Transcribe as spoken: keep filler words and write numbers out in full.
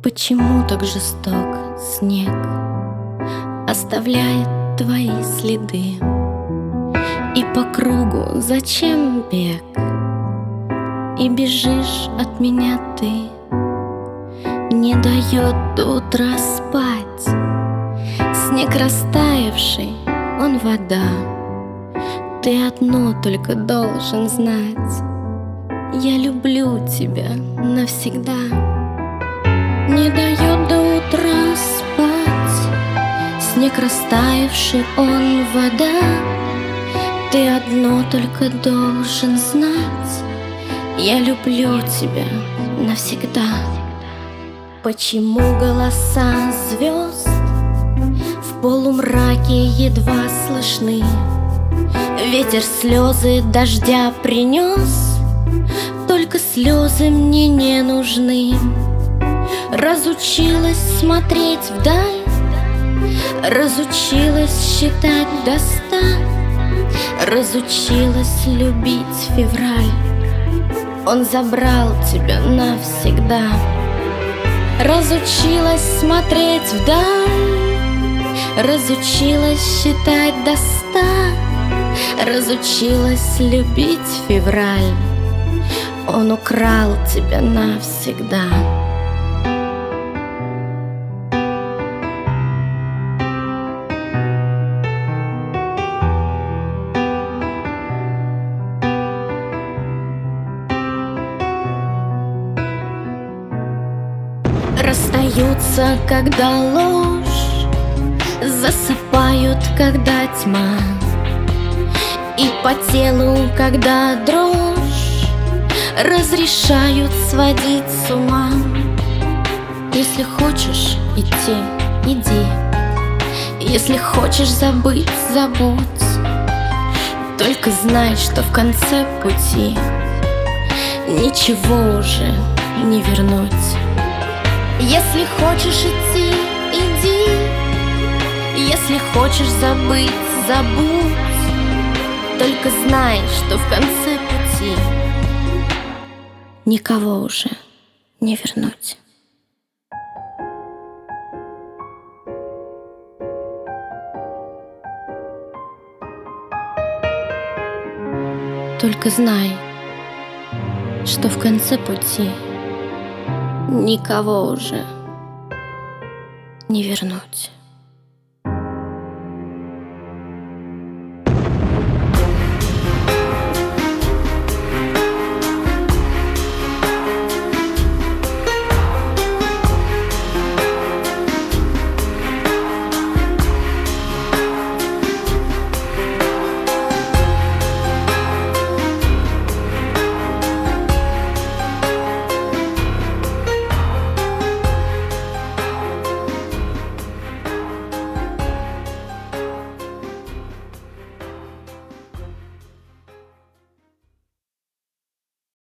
Почему так жесток снег оставляет твои следы? И по кругу зачем бег? И бежишь от меня ты. Не дает до утра спать. Снег растаявший, он вода. Ты одно только должен знать: я люблю тебя навсегда. Не дает до утра спать. Снег растаявший, он вода. Ты одно только должен знать: я люблю тебя навсегда. Почему голоса звезд в полумраке едва слышны? Ветер слезы дождя принес, только слезы мне не нужны. Разучилась смотреть вдаль, разучилась считать до ста, разучилась любить февраль. Он забрал тебя навсегда. Разучилась смотреть вдаль, разучилась считать до ста, разучилась любить февраль. Он украл тебя навсегда. Расстаются, когда ложь, засыпают, когда тьма, и по телу, когда дрожь, разрешают сводить с ума. Если хочешь идти, иди. Если хочешь забыть, забудь. Только знай, что в конце пути ничего уже не вернуть. Если хочешь идти, иди. Если хочешь забыть, забудь. Только знай, что в конце пути никого уже не вернуть. Только знай, что в конце пути никого уже не вернуть.